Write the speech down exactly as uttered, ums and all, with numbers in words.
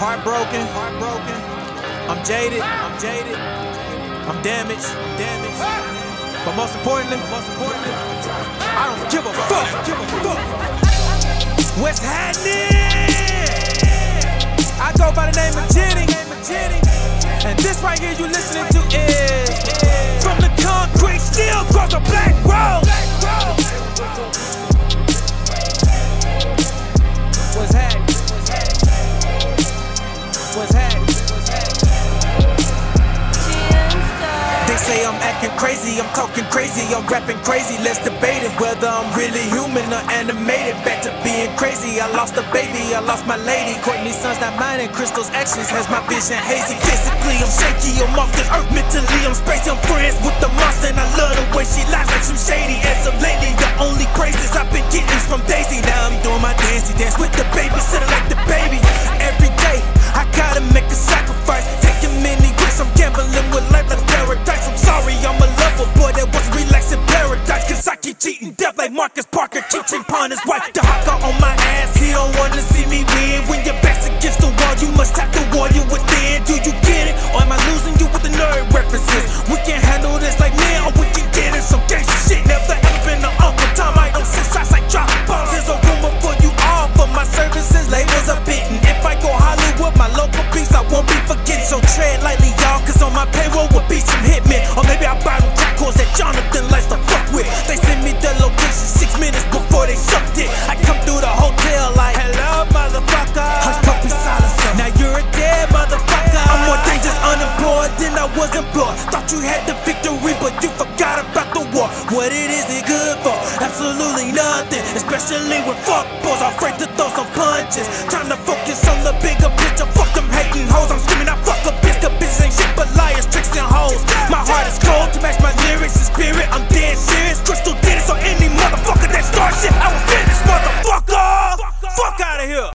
heartbroken, heartbroken. I'm jaded, I'm jaded. I'm damaged, I'm damaged. But most importantly, most importantly, I don't give a fuck, give a fuck. What's happening? I go by the name of Jenny, and this right here you listening to is From the Concrete Still Grows a Black Rose. What's happening? What's happening? They say I'm acting crazy, I'm talking crazy, I'm rapping crazy. Let's debate it, whether I'm really human or animated. Back to being crazy, I lost a baby, I lost my lady. Courtney's son's not mine and Crystal's actions has my vision hazy. Physically I'm shaky, I'm off the earth. Mentally I'm spacey, I'm friends with the monster, and I love the way she lies like some shady. As of lately, the only praises I've been getting is from Daisy. Now I'm doing my dancey dance with the baby, sitting like the baby. Every day I gotta make a sacrifice, taking many risks. I'm gambling with life like paradise. I'm sorry, I'm a lover boy that was relaxed in paradise. Cause I keep cheating death like Marcus Parker, keep cheating upon his wife. The hawker on my ass, he don't wanna see me win. When your back's against the wall, you must have the warrior within. Do you get it? Or am I losing you with the nerd references? We can handle this like men, or we can get in some gangster shit. Never ever been the uncle time, I don't sit sides like drop bombs. There's a rumor for you all, for my services, labels are bitten. If I go Hollywood, my local beats, I won't be forgetting. So tread lightly, y'all, cause on my payroll will be some hitmen. Or maybe I'll buy them crack holes that Jonathan likes to fuck with. They send me the location six minutes before they sucked it. I come through the hotel like, hello, motherfucker. Hush puppy silencer, now you're a dead motherfucker. I'm more dangerous unemployed than I was employed. Thought you had the victory, but you forgot about the war. What it is it good for? Absolutely nothing. Especially when fuck boys are afraid to throw some punches. Trying to